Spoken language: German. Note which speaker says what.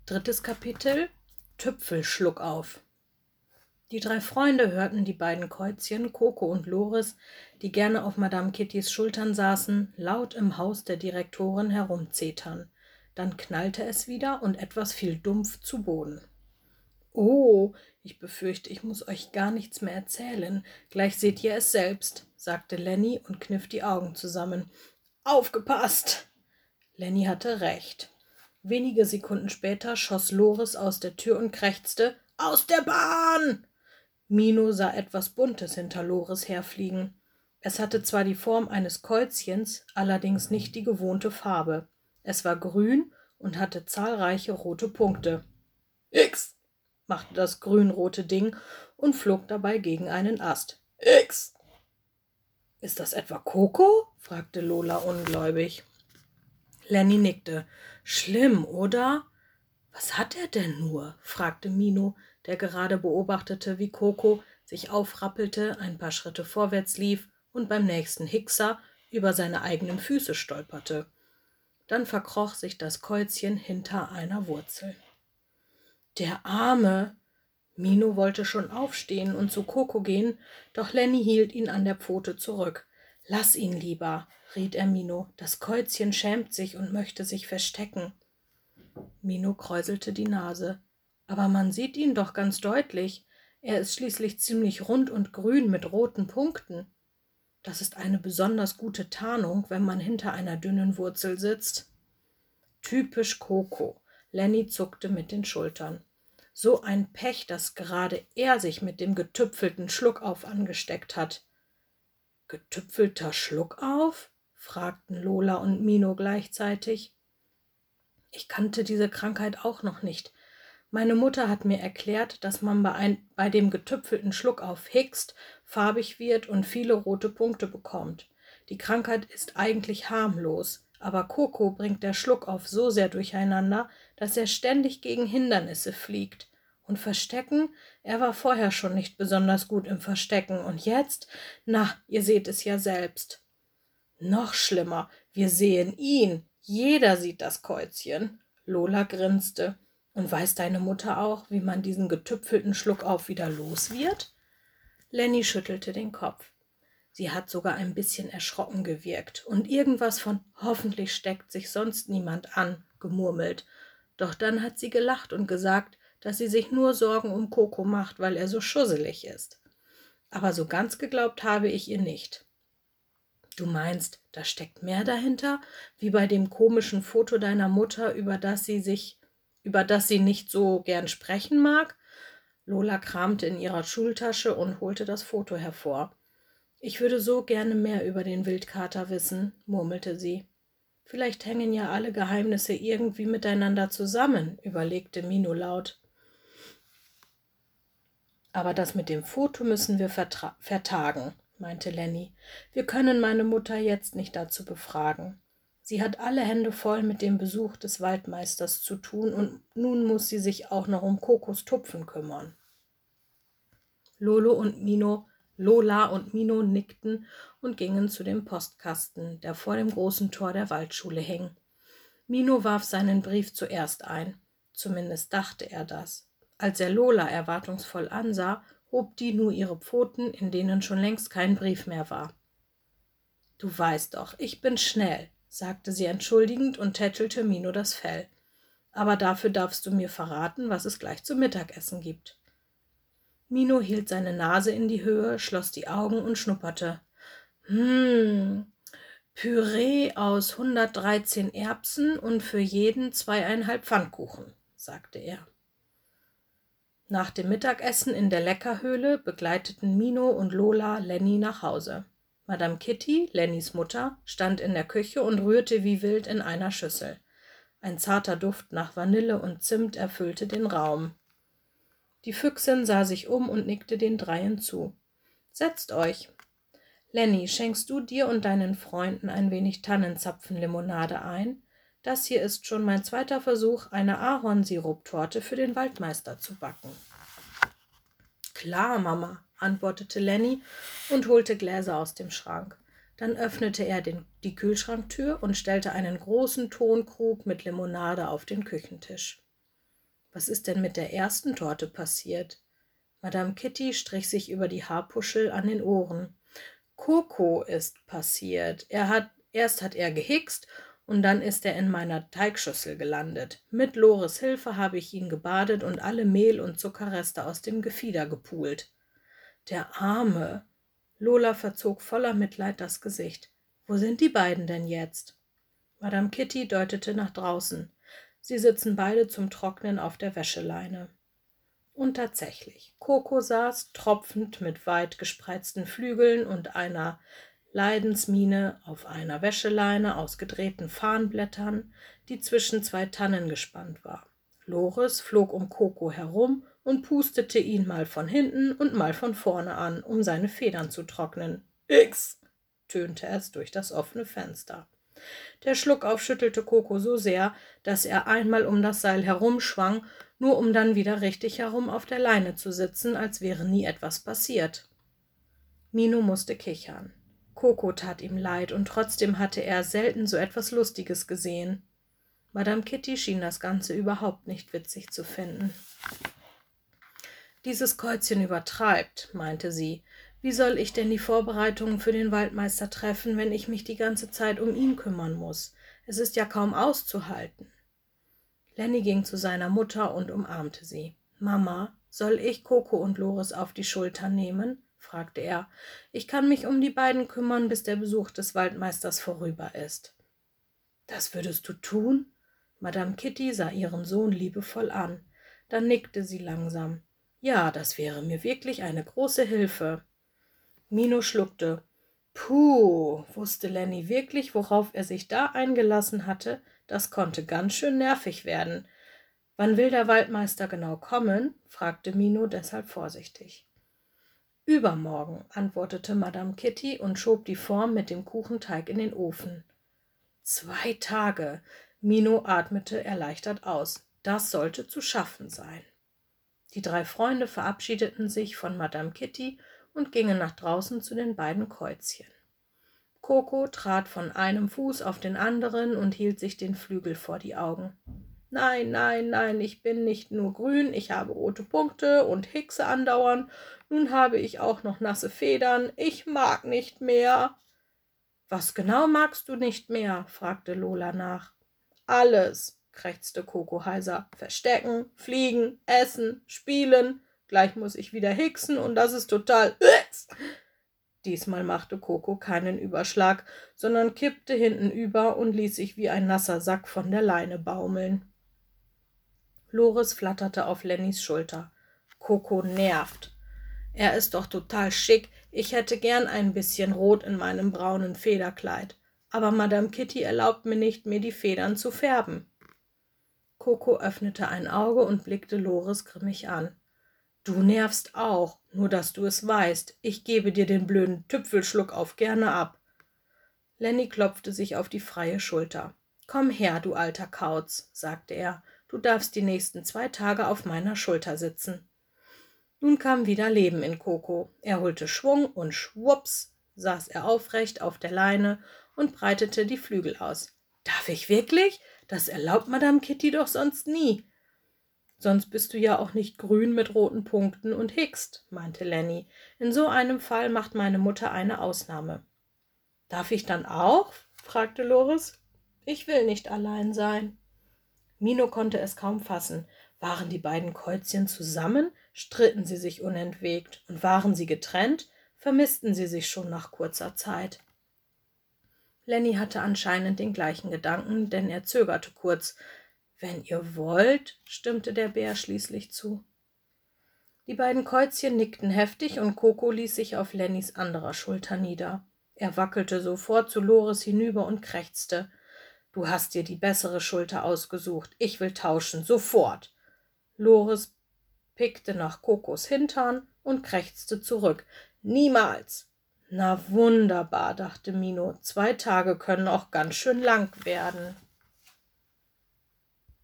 Speaker 1: Drittes Kapitel: Tüpfelschluckauf. Die 3 Freunde hörten die beiden Käuzchen, Coco und Loris, die gerne auf Madame Kittys Schultern saßen, laut im Haus der Direktorin herumzetern. Dann knallte es wieder und etwas fiel dumpf zu Boden. »Oh, ich befürchte, ich muss euch gar nichts mehr erzählen. Gleich seht ihr es selbst«, sagte Lenny und kniff die Augen zusammen. »Aufgepasst!« Lenny hatte recht. Wenige Sekunden später schoss Loris aus der Tür und krächzte: »Aus der Bahn!« Mino sah etwas Buntes hinter Loris herfliegen. Es hatte zwar die Form eines Käuzchens, allerdings nicht die gewohnte Farbe. Es war grün und hatte zahlreiche rote Punkte. »X«, machte das grünrote Ding und flog dabei gegen einen Ast. »X«. »Ist das etwa Coco?« fragte Lola ungläubig. Lenny nickte. »Schlimm, oder?« »Was hat er denn nur?« fragte Mino, der gerade beobachtete, wie Coco sich aufrappelte, ein paar Schritte vorwärts lief und beim nächsten Hickser über seine eigenen Füße stolperte. Dann verkroch sich das Käuzchen hinter einer Wurzel. »Der Arme!« Mino wollte schon aufstehen und zu Coco gehen, doch Lenny hielt ihn an der Pfote zurück. »Lass ihn lieber«, riet er Mino. »Das Käuzchen schämt sich und möchte sich verstecken.« Mino kräuselte die Nase. »Aber man sieht ihn doch ganz deutlich. Er ist schließlich ziemlich rund und grün mit roten Punkten. Das ist eine besonders gute Tarnung, wenn man hinter einer dünnen Wurzel sitzt.« »Typisch Coco«, Lenny zuckte mit den Schultern. »So ein Pech, dass gerade er sich mit dem getüpfelten Schluckauf angesteckt hat.« »Getüpfelter Schluckauf?« fragten Lola und Mino gleichzeitig. »Ich kannte diese Krankheit auch noch nicht. Meine Mutter hat mir erklärt, dass man bei dem getüpfelten Schluckauf hickst, farbig wird und viele rote Punkte bekommt. Die Krankheit ist eigentlich harmlos, aber Coco bringt der Schluckauf so sehr durcheinander, dass er ständig gegen Hindernisse fliegt. Und Verstecken? Er war vorher schon nicht besonders gut im Verstecken. Und jetzt? Na, ihr seht es ja selbst.« »Noch schlimmer, wir sehen ihn. Jeder sieht das Käuzchen.« Lola grinste. »Und weiß deine Mutter auch, wie man diesen getüpfelten Schluckauf wieder los wird?« Lenny schüttelte den Kopf. Sie hat sogar ein bisschen erschrocken gewirkt und irgendwas von »hoffentlich steckt sich sonst niemand an« gemurmelt. Doch dann hat sie gelacht und gesagt, dass sie sich nur Sorgen um Coco macht, weil er so schusselig ist. Aber so ganz geglaubt habe ich ihr nicht. »Du meinst, da steckt mehr dahinter, wie bei dem komischen Foto deiner Mutter, über das sie nicht so gern sprechen mag?« Lola kramte in ihrer Schultasche und holte das Foto hervor. »Ich würde so gerne mehr über den Wildkater wissen«, murmelte sie. »Vielleicht hängen ja alle Geheimnisse irgendwie miteinander zusammen«, überlegte Mino laut. »Aber das mit dem Foto müssen wir vertagen«, meinte Lenny. »Wir können meine Mutter jetzt nicht dazu befragen. Sie hat alle Hände voll mit dem Besuch des Waldmeisters zu tun und nun muss sie sich auch noch um Cocos Tupfen kümmern.« Lola und Mino nickten und gingen zu dem Postkasten, der vor dem großen Tor der Waldschule hing. Mino warf seinen Brief zuerst ein. Zumindest dachte er das. Als er Lola erwartungsvoll ansah, hob die nur ihre Pfoten, in denen schon längst kein Brief mehr war. »Du weißt doch, ich bin schnell«, sagte sie entschuldigend und tätschelte Mino das Fell. »Aber dafür darfst du mir verraten, was es gleich zum Mittagessen gibt.« Mino hielt seine Nase in die Höhe, schloss die Augen und schnupperte. Püree aus 113 Erbsen und für jeden 2,5 Pfannkuchen«, sagte er. Nach dem Mittagessen in der Leckerhöhle begleiteten Mino und Lola Lenny nach Hause. Madame Kitty, Lennys Mutter, stand in der Küche und rührte wie wild in einer Schüssel. Ein zarter Duft nach Vanille und Zimt erfüllte den Raum. Die Füchsin sah sich um und nickte den Dreien zu. »Setzt euch. Lenny, schenkst du dir und deinen Freunden ein wenig Tannenzapfenlimonade ein? Das hier ist schon mein zweiter Versuch, eine Ahornsiruptorte für den Waldmeister zu backen.« »Klar, Mama«, antwortete Lenny und holte Gläser aus dem Schrank. Dann öffnete er die Kühlschranktür und stellte einen großen Tonkrug mit Limonade auf den Küchentisch. Was ist denn mit der ersten Torte passiert? Madame Kitty strich sich über die Haarpuschel an den Ohren. Coco ist passiert. Erst hat er gehickst und dann ist er in meiner Teigschüssel gelandet. Mit Lores Hilfe habe ich ihn gebadet und alle Mehl- und Zuckerreste aus dem Gefieder gepult. Der Arme! Lola verzog voller Mitleid das Gesicht. Wo sind die beiden denn jetzt? Madame Kitty deutete nach draußen. Sie sitzen beide zum Trocknen auf der Wäscheleine. Und tatsächlich, Coco saß, tropfend mit weit gespreizten Flügeln und einer Leidensmiene auf einer Wäscheleine aus gedrehten Farnblättern, die zwischen zwei Tannen gespannt war. Lores flog um Coco herum und pustete ihn mal von hinten und mal von vorne an, um seine Federn zu trocknen. »Ix«, tönte es durch das offene Fenster. Der Schluckauf schüttelte Coco so sehr, dass er einmal um das Seil herumschwang, nur um dann wieder richtig herum auf der Leine zu sitzen, als wäre nie etwas passiert. Mino musste kichern. Coco tat ihm leid, und trotzdem hatte er selten so etwas Lustiges gesehen. Madame Kitty schien das Ganze überhaupt nicht witzig zu finden. »Dieses Käuzchen übertreibt«, meinte sie. »Wie soll ich denn die Vorbereitungen für den Waldmeister treffen, wenn ich mich die ganze Zeit um ihn kümmern muss? Es ist ja kaum auszuhalten.« Lenny ging zu seiner Mutter und umarmte sie. »Mama, soll ich Coco und Lores auf die Schultern nehmen?« fragte er. »Ich kann mich um die beiden kümmern, bis der Besuch des Waldmeisters vorüber ist.« »Das würdest du tun?« Madame Kitty sah ihren Sohn liebevoll an. Dann nickte sie langsam. »Ja, das wäre mir wirklich eine große Hilfe.« Mino schluckte. Puh, wusste Lenny wirklich, worauf er sich da eingelassen hatte? Das konnte ganz schön nervig werden. »Wann will der Waldmeister genau kommen?« fragte Mino deshalb vorsichtig. »Übermorgen«, antwortete Madame Kitty und schob die Form mit dem Kuchenteig in den Ofen. 2 Tage. Mino atmete erleichtert aus. Das sollte zu schaffen sein. Die 3 Freunde verabschiedeten sich von Madame Kitty und gingen nach draußen zu den beiden Käuzchen. Coco trat von einem Fuß auf den anderen und hielt sich den Flügel vor die Augen. »Nein, nein, nein, ich bin nicht nur grün, ich habe rote Punkte und hickse andauernd. Nun habe ich auch noch nasse Federn. Ich mag nicht mehr.« »Was genau magst du nicht mehr?« fragte Lola nach. »Alles«, krächzte Coco heiser. »Verstecken, fliegen, essen, spielen. Gleich muss ich wieder hicksen und das ist total...« Diesmal machte Coco keinen Überschlag, sondern kippte hinten über und ließ sich wie ein nasser Sack von der Leine baumeln. Lores flatterte auf Lennys Schulter. »Coco nervt. Er ist doch total schick. Ich hätte gern ein bisschen Rot in meinem braunen Federkleid. Aber Madame Kitty erlaubt mir nicht, mir die Federn zu färben.« Coco öffnete ein Auge und blickte Lores grimmig an. »Du nervst auch, nur dass du es weißt. Ich gebe dir den blöden Tüpfelschluckauf gerne ab.« Lenny klopfte sich auf die freie Schulter. »Komm her, du alter Kauz«, sagte er. »Du darfst die nächsten 2 Tage auf meiner Schulter sitzen.« Nun kam wieder Leben in Coco. Er holte Schwung und schwupps saß er aufrecht auf der Leine und breitete die Flügel aus. »Darf ich wirklich? Das erlaubt Madame Kitty doch sonst nie.« »Sonst bist du ja auch nicht grün mit roten Punkten und hickst«, meinte Lenny. »In so einem Fall macht meine Mutter eine Ausnahme.« »Darf ich dann auch?« fragte Lores. »Ich will nicht allein sein.« Mino konnte es kaum fassen. Waren die beiden Käuzchen zusammen? Stritten sie sich unentwegt? Und waren sie getrennt? Vermissten sie sich schon nach kurzer Zeit? Lenny hatte anscheinend den gleichen Gedanken, denn er zögerte kurz. »Wenn ihr wollt«, stimmte der Bär schließlich zu. Die beiden Käuzchen nickten heftig und Coco ließ sich auf Lennys anderer Schulter nieder. Er wackelte sofort zu Lores hinüber und krächzte. »Du hast dir die bessere Schulter ausgesucht. Ich will tauschen, sofort!« Lores pickte nach Cocos Hintern und krächzte zurück. »Niemals!« »Na wunderbar«, dachte Mino. »2 Tage können auch ganz schön lang werden.«